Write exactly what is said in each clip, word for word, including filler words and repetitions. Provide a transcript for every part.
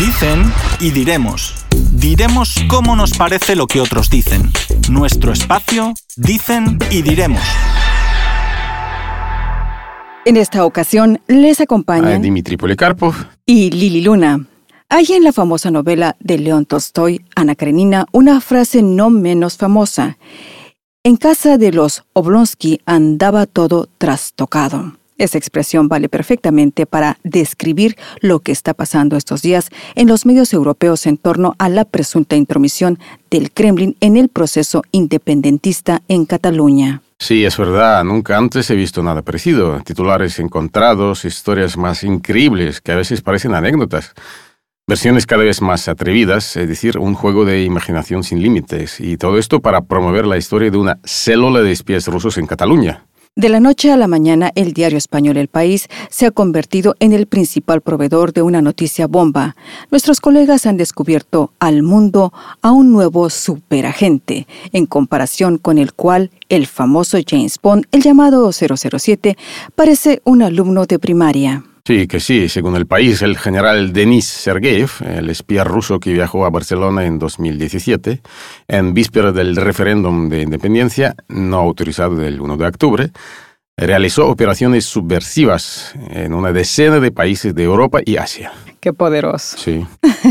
Dicen y diremos. Diremos cómo nos parece lo que otros dicen. Nuestro espacio, dicen y diremos. En esta ocasión les acompañan Dimitri Policarpov y Lili Luna. Hay en la famosa novela de León Tolstoy, Ana Karenina, una frase no menos famosa. En casa de los Oblonsky andaba todo trastocado. Esa expresión vale perfectamente para describir lo que está pasando estos días en los medios europeos en torno a la presunta intromisión del Kremlin en el proceso independentista en Cataluña. Sí, es verdad, nunca antes he visto nada parecido. Titulares encontrados, historias más increíbles que a veces parecen anécdotas. Versiones cada vez más atrevidas, es decir, un juego de imaginación sin límites. Y todo esto para promover la historia de una célula de espías rusos en Cataluña. De la noche a la mañana, el diario español El País se ha convertido en el principal proveedor de una noticia bomba. Nuestros colegas han descubierto al mundo a un nuevo superagente, en comparación con el cual el famoso James Bond, el llamado cero cero siete, parece un alumno de primaria. Sí, que sí. Según El País, el general Denis Sergeyev, el espía ruso que viajó a Barcelona en dos mil diecisiete, en víspera del referéndum de independencia, no autorizado del uno de octubre, realizó operaciones subversivas en una decena de países de Europa y Asia. ¡Qué poderoso! Sí.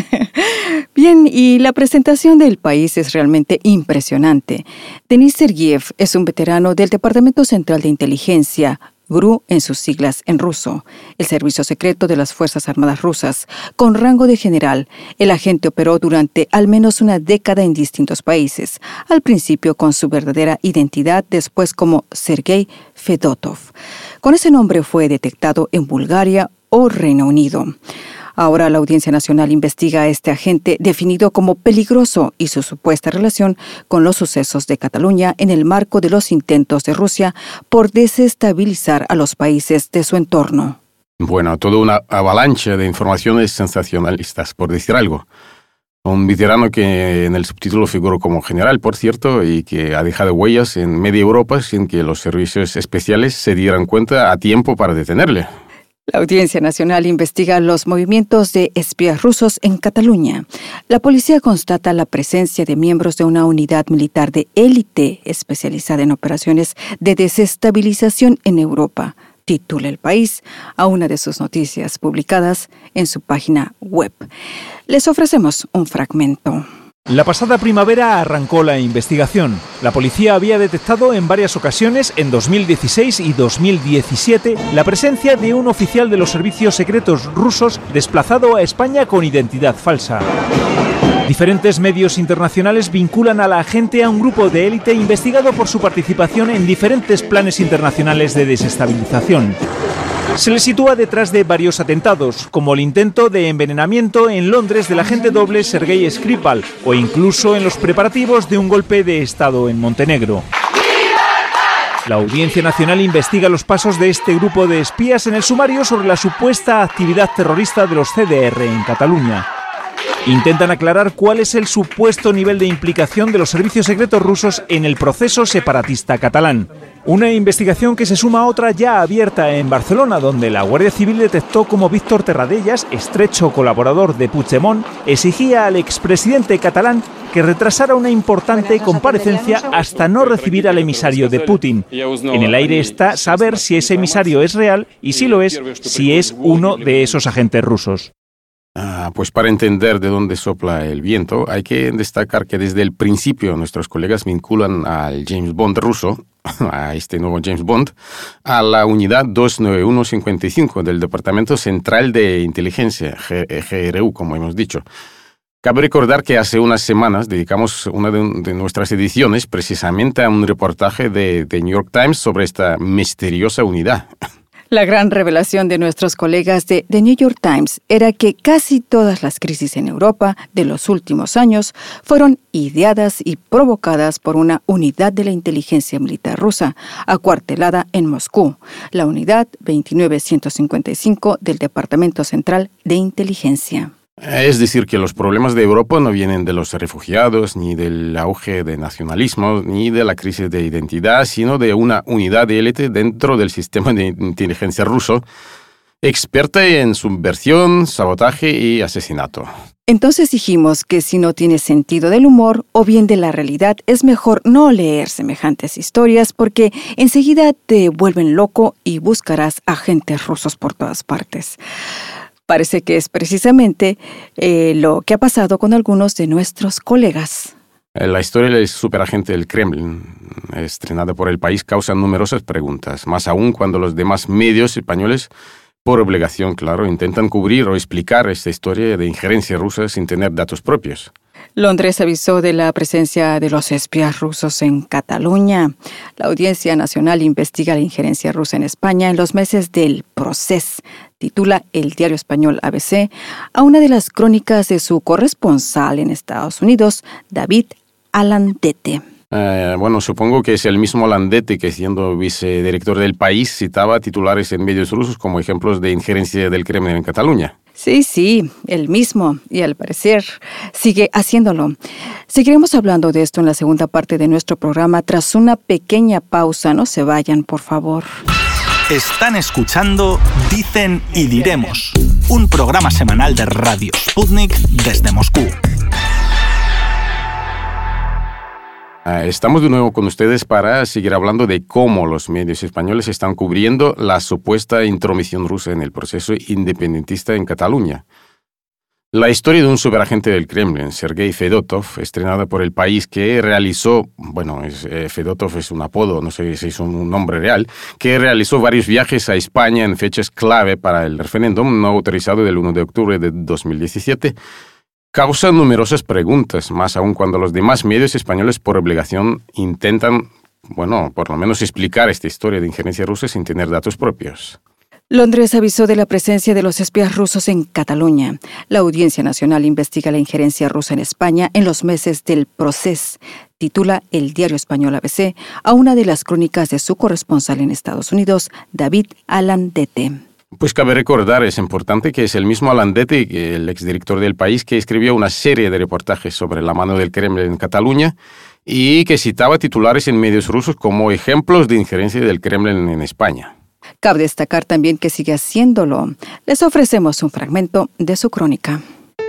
Bien, y la presentación del País es realmente impresionante. Denis Sergeyev es un veterano del Departamento Central de Inteligencia, G R U en sus siglas en ruso, el servicio secreto de las Fuerzas Armadas rusas. Con rango de general, el agente operó durante al menos una década en distintos países, al principio con su verdadera identidad, después como Sergei Fedotov. Con ese nombre fue detectado en Bulgaria o Reino Unido. Ahora la Audiencia Nacional investiga a este agente definido como peligroso y su supuesta relación con los sucesos de Cataluña en el marco de los intentos de Rusia por desestabilizar a los países de su entorno. Bueno, toda una avalancha de informaciones sensacionalistas, por decir algo. Un veterano que en el subtítulo figuró como general, por cierto, y que ha dejado huellas en media Europa sin que los servicios especiales se dieran cuenta a tiempo para detenerle. La Audiencia Nacional investiga los movimientos de espías rusos en Cataluña. La policía constata la presencia de miembros de una unidad militar de élite especializada en operaciones de desestabilización en Europa, titula El País a una de sus noticias publicadas en su página web. Les ofrecemos un fragmento. La pasada primavera arrancó la investigación. La policía había detectado en varias ocasiones, en dos mil dieciséis y dos mil diecisiete, la presencia de un oficial de los servicios secretos rusos desplazado a España con identidad falsa. Diferentes medios internacionales vinculan a la agente a un grupo de élite investigado por su participación en diferentes planes internacionales de desestabilización. Se le sitúa detrás de varios atentados, como el intento de envenenamiento en Londres del agente doble Sergei Skripal, o incluso en los preparativos de un golpe de Estado en Montenegro. La Audiencia Nacional investiga los pasos de este grupo de espías en el sumario sobre la supuesta actividad terrorista de los C D R en Cataluña. Intentan aclarar cuál es el supuesto nivel de implicación de los servicios secretos rusos en el proceso separatista catalán. Una investigación que se suma a otra ya abierta en Barcelona, donde la Guardia Civil detectó cómo Víctor Terradellas, estrecho colaborador de Puigdemont, exigía al expresidente catalán que retrasara una importante comparecencia hasta no recibir al emisario de Putin. En el aire está saber si ese emisario es real y, si lo es, si es uno de esos agentes rusos. Ah, pues para entender de dónde sopla el viento, hay que destacar que desde el principio nuestros colegas vinculan al James Bond ruso, a este nuevo James Bond, a la unidad dos nueve uno cincuenta y cinco del Departamento Central de Inteligencia, G R U, como hemos dicho. Cabe recordar que hace unas semanas dedicamos una de, de nuestras ediciones precisamente a un reportaje de The New York Times sobre esta misteriosa unidad. La gran revelación de nuestros colegas de The New York Times era que casi todas las crisis en Europa de los últimos años fueron ideadas y provocadas por una unidad de la inteligencia militar rusa, acuartelada en Moscú, la unidad veintinueve ciento cincuenta y cinco del Departamento Central de Inteligencia. Es decir, que los problemas de Europa no vienen de los refugiados, ni del auge de nacionalismo, ni de la crisis de identidad, sino de una unidad de élite dentro del sistema de inteligencia ruso experta en subversión, sabotaje y asesinato. Entonces dijimos que si no tienes sentido del humor o bien de la realidad, es mejor no leer semejantes historias porque enseguida te vuelven loco y buscarás agentes rusos por todas partes. Parece que es precisamente eh, lo que ha pasado con algunos de nuestros colegas. La historia del superagente del Kremlin, estrenada por El País, causa numerosas preguntas, más aún cuando los demás medios españoles, por obligación, claro, intentan cubrir o explicar esta historia de injerencia rusa sin tener datos propios. Londres avisó de la presencia de los espías rusos en Cataluña. La Audiencia Nacional investiga la injerencia rusa en España en los meses del Procés, titula el diario español A B C, a una de las crónicas de su corresponsal en Estados Unidos, David Alandete. Eh, bueno, supongo que es el mismo Alandete que, siendo vicedirector del País, citaba titulares en medios rusos como ejemplos de injerencia del Kremlin en Cataluña. Sí, sí, el mismo, y al parecer sigue haciéndolo. Seguiremos hablando de esto en la segunda parte de nuestro programa tras una pequeña pausa. No se vayan, por favor. Están escuchando Dicen y Diremos, un programa semanal de Radio Sputnik desde Moscú. Estamos de nuevo con ustedes para seguir hablando de cómo los medios españoles están cubriendo la supuesta intromisión rusa en el proceso independentista en Cataluña. La historia de un superagente del Kremlin, Sergei Fedotov, estrenada por El País, que realizó, bueno, es, eh, Fedotov es un apodo, no sé si es un, un nombre real, que realizó varios viajes a España en fechas clave para el referéndum no autorizado del uno de octubre de dos mil diecisiete, causa numerosas preguntas, más aún cuando los demás medios españoles por obligación intentan, bueno, por lo menos explicar esta historia de injerencia rusa sin tener datos propios. Londres avisó de la presencia de los espías rusos en Cataluña. La Audiencia Nacional investiga la injerencia rusa en España en los meses del Procés, titula el diario español A B C, a una de las crónicas de su corresponsal en Estados Unidos, David Alandete. Pues cabe recordar, es importante, que es el mismo Alandete, el exdirector del País, que escribió una serie de reportajes sobre la mano del Kremlin en Cataluña y que citaba titulares en medios rusos como ejemplos de injerencia del Kremlin en España. Cabe destacar también que sigue haciéndolo. Les ofrecemos un fragmento de su crónica.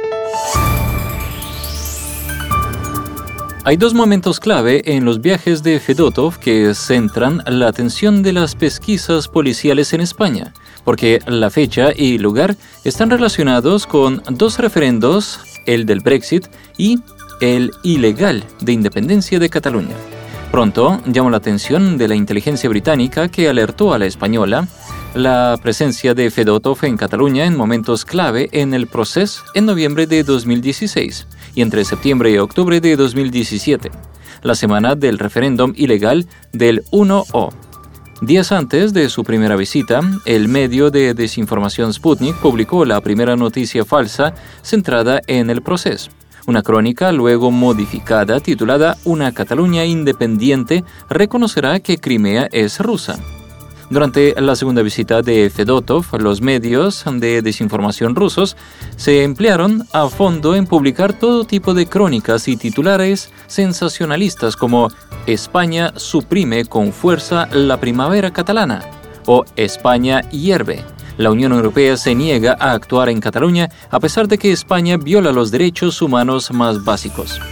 Hay dos momentos clave en los viajes de Fedotov que centran la atención de las pesquisas policiales en España, porque la fecha y lugar están relacionados con dos referendos, el del Brexit y el ilegal de independencia de Cataluña. Pronto llamó la atención de la inteligencia británica que alertó a la española la presencia de Fedotov en Cataluña en momentos clave en el proceso en noviembre de dos mil dieciséis y entre septiembre y octubre de dos mil diecisiete, la semana del referéndum ilegal del uno O. Días antes de su primera visita, el medio de desinformación Sputnik publicó la primera noticia falsa centrada en el proceso. Una crónica luego modificada titulada «Una Cataluña independiente reconocerá que Crimea es rusa». Durante la segunda visita de Fedotov, los medios de desinformación rusos se emplearon a fondo en publicar todo tipo de crónicas y titulares sensacionalistas como «España suprime con fuerza la primavera catalana» o «España hierve. La Unión Europea se niega a actuar en Cataluña a pesar de que España viola los derechos humanos más básicos».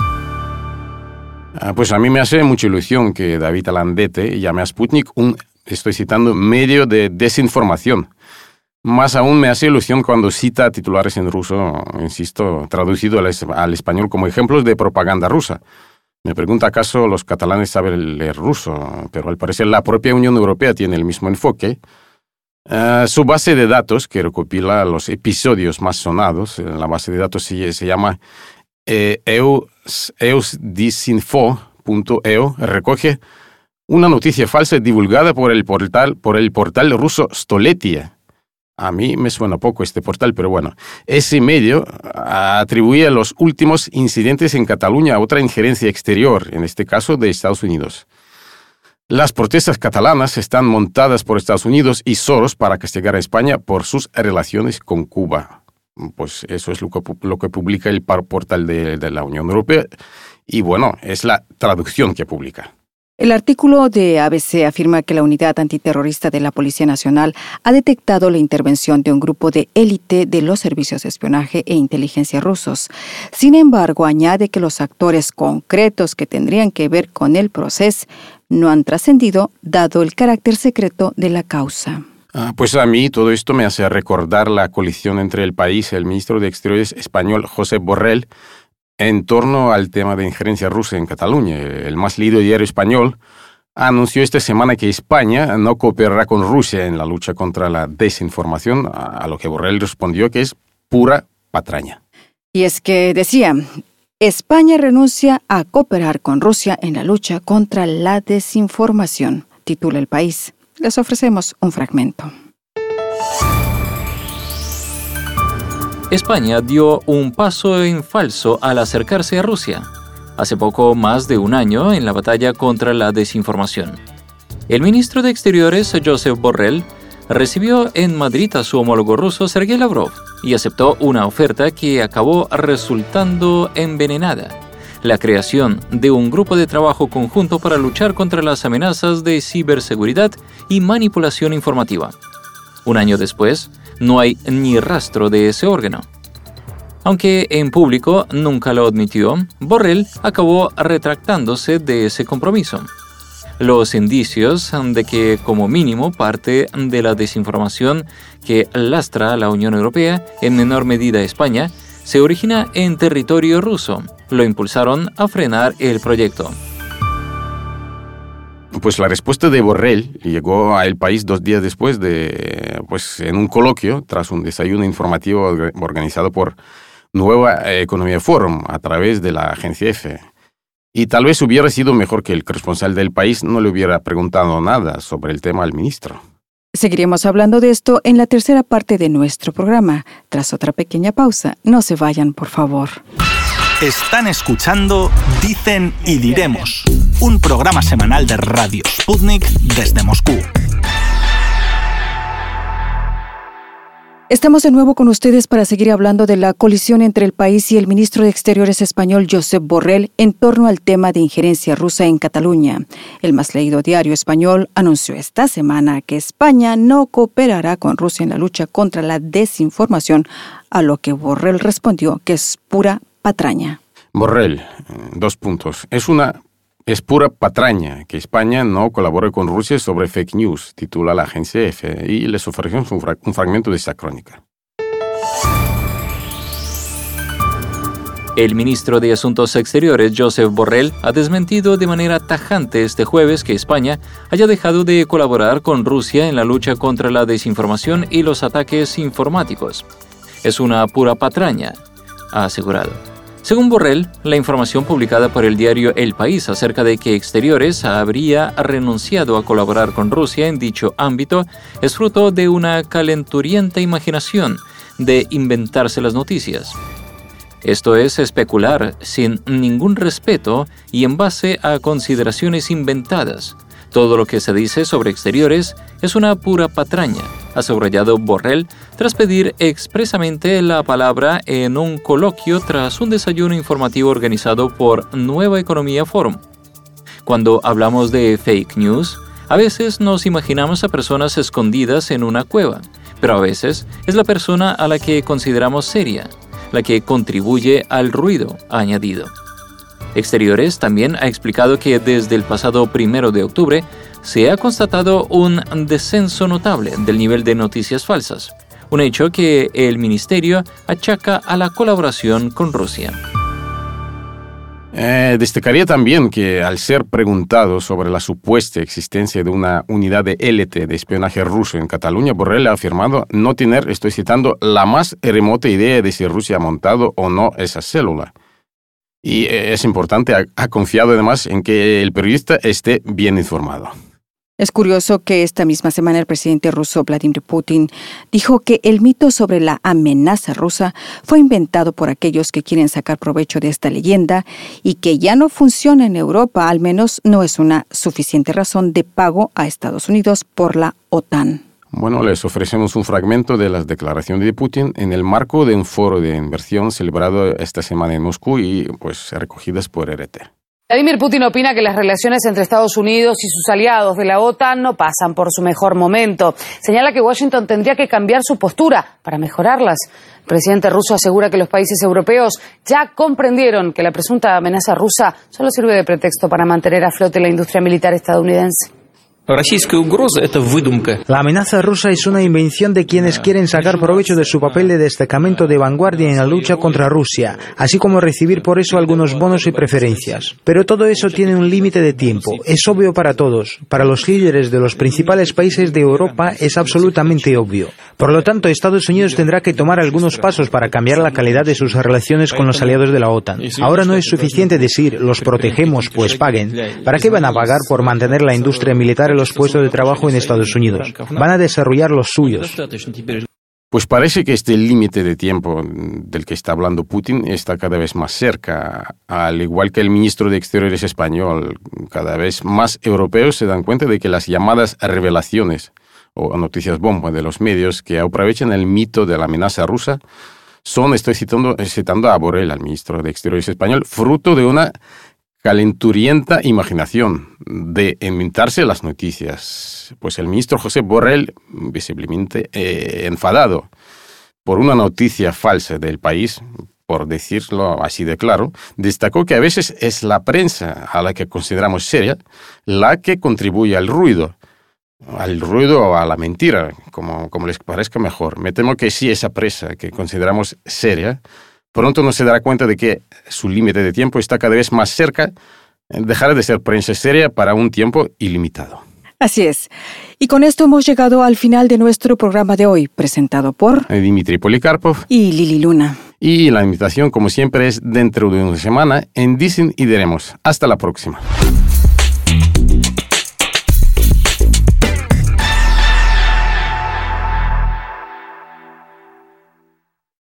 Pues a mí me hace mucha ilusión que David Alandete llame a Sputnik un, estoy citando, medio de desinformación. Más aún me hace ilusión cuando cita titulares en ruso, insisto, traducido al, es- al español como ejemplos de propaganda rusa. Me pregunta acaso los catalanes saben leer ruso, pero al parecer la propia Unión Europea tiene el mismo enfoque. Uh, su base de datos, que recopila los episodios más sonados, la base de datos se, se llama eh, eusdisinfo punto e u, recoge una noticia falsa divulgada por el portal, por el portal ruso Stoletia. A mí me suena poco este portal, pero bueno. Ese medio atribuye los últimos incidentes en Cataluña a otra injerencia exterior, en este caso de Estados Unidos. Las protestas catalanas están montadas por Estados Unidos y Soros para castigar a España por sus relaciones con Cuba. Pues eso es lo que, lo que publica el portal de, de la Unión Europea. Y bueno, es la traducción que publica. El artículo de A B C afirma que la unidad antiterrorista de la Policía Nacional ha detectado la intervención de un grupo de élite de los servicios de espionaje e inteligencia rusos. Sin embargo, añade que los actores concretos que tendrían que ver con el proceso no han trascendido, dado el carácter secreto de la causa. Ah, pues a mí todo esto me hace recordar la colisión entre el país y el ministro de Exteriores español, Josep Borrell, en torno al tema de injerencia rusa en Cataluña. El más leído diario español anunció esta semana que España no cooperará con Rusia en la lucha contra la desinformación, a lo que Borrell respondió que es pura patraña. Y es que decía, España renuncia a cooperar con Rusia en la lucha contra la desinformación, titula El País. Les ofrecemos un fragmento. España dio un paso en falso al acercarse a Rusia, hace poco más de un año en la batalla contra la desinformación. El ministro de Exteriores, Josep Borrell, recibió en Madrid a su homólogo ruso, Sergei Lavrov, y aceptó una oferta que acabó resultando envenenada: la creación de un grupo de trabajo conjunto para luchar contra las amenazas de ciberseguridad y manipulación informativa. Un año después, no hay ni rastro de ese órgano. Aunque en público nunca lo admitió, Borrell acabó retractándose de ese compromiso. Los indicios de que, como mínimo, parte de la desinformación que lastra a la Unión Europea, en menor medida España, se origina en territorio ruso, lo impulsaron a frenar el proyecto. Pues la respuesta de Borrell llegó a El País dos días después de, pues en un coloquio, tras un desayuno informativo organizado por Nueva Economía Forum a través de la agencia EFE. Y tal vez hubiera sido mejor que el corresponsal del País no le hubiera preguntado nada sobre el tema al ministro. Seguiremos hablando de esto en la tercera parte de nuestro programa. Tras otra pequeña pausa, no se vayan, por favor. Están escuchando Dicen y Diremos, un programa semanal de Radio Sputnik desde Moscú. Estamos de nuevo con ustedes para seguir hablando de la colisión entre el país y el ministro de Exteriores español Josep Borrell en torno al tema de injerencia rusa en Cataluña. El más leído diario español anunció esta semana que España no cooperará con Rusia en la lucha contra la desinformación, a lo que Borrell respondió que es pura patraña. Borrell, dos puntos. Es una es pura patraña que España no colabore con Rusia sobre fake news, titula la agencia EFE, y les ofrecemos un, fra- un fragmento de esta crónica. El ministro de Asuntos Exteriores, Josep Borrell, ha desmentido de manera tajante este jueves que España haya dejado de colaborar con Rusia en la lucha contra la desinformación y los ataques informáticos. Es una pura patraña, ha asegurado. Según Borrell, la información publicada por el diario El País acerca de que Exteriores habría renunciado a colaborar con Rusia en dicho ámbito es fruto de una calenturienta imaginación de inventarse las noticias. Esto es especular sin ningún respeto y en base a consideraciones inventadas. Todo lo que se dice sobre Exteriores es una pura patraña, ha subrayado Borrell tras pedir expresamente la palabra en un coloquio tras un desayuno informativo organizado por Nueva Economía Forum. Cuando hablamos de fake news, a veces nos imaginamos a personas escondidas en una cueva, pero a veces es la persona a la que consideramos seria, la que contribuye al ruido, ha añadido. Exteriores también ha explicado que desde el pasado primero de octubre se ha constatado un descenso notable del nivel de noticias falsas, un hecho que el ministerio achaca a la colaboración con Rusia. Eh, destacaría también que al ser preguntado sobre la supuesta existencia de una unidad de élite de espionaje ruso en Cataluña, Borrell ha afirmado no tener, estoy citando, la más remota idea de si Rusia ha montado o no esa célula. Y es importante, ha, ha confiado además en que el periodista esté bien informado. Es curioso que esta misma semana el presidente ruso Vladimir Putin dijo que el mito sobre la amenaza rusa fue inventado por aquellos que quieren sacar provecho de esta leyenda y que ya no funciona en Europa, al menos no es una suficiente razón de pago a Estados Unidos por la OTAN. Bueno, les ofrecemos un fragmento de las declaraciones de Putin en el marco de un foro de inversión celebrado esta semana en Moscú y pues recogidas por R T. Vladimir Putin opina que las relaciones entre Estados Unidos y sus aliados de la OTAN no pasan por su mejor momento. Señala que Washington tendría que cambiar su postura para mejorarlas. El presidente ruso asegura que los países europeos ya comprendieron que la presunta amenaza rusa solo sirve de pretexto para mantener a flote la industria militar estadounidense. La amenaza rusa es una invención de quienes quieren sacar provecho de su papel de destacamento de vanguardia en la lucha contra Rusia, así como recibir por eso algunos bonos y preferencias. Pero todo eso tiene un límite de tiempo. Es obvio para todos. Para los líderes de los principales países de Europa es absolutamente obvio. Por lo tanto, Estados Unidos tendrá que tomar algunos pasos para cambiar la calidad de sus relaciones con los aliados de la OTAN. Ahora no es suficiente decir, los protegemos, pues paguen. ¿Para qué van a pagar por mantener la industria militar en los puestos de trabajo en Estados Unidos? Van a desarrollar los suyos. Pues parece que este límite de tiempo del que está hablando Putin está cada vez más cerca. Al igual que el ministro de Exteriores español, cada vez más europeos se dan cuenta de que las llamadas revelaciones o noticias bomba de los medios que aprovechan el mito de la amenaza rusa son, estoy citando, citando a Borrell, al ministro de Exteriores español, fruto de una calenturienta imaginación de inventarse las noticias. Pues el ministro José Borrell, visiblemente eh, enfadado por una noticia falsa del país, por decirlo así de claro, destacó que a veces es la prensa, a la que consideramos seria, la que contribuye al ruido, al ruido o a la mentira, como, como les parezca mejor. Me temo que si esa prensa que consideramos seria pronto no se dará cuenta de que su límite de tiempo está cada vez más cerca, dejará de ser prensa seria para un tiempo ilimitado. Así es. Y con esto hemos llegado al final de nuestro programa de hoy, presentado por Dmitry Polikarpov y Lili Luna. Y la invitación, como siempre, es dentro de una semana en Dicen y Diremos. Hasta la próxima.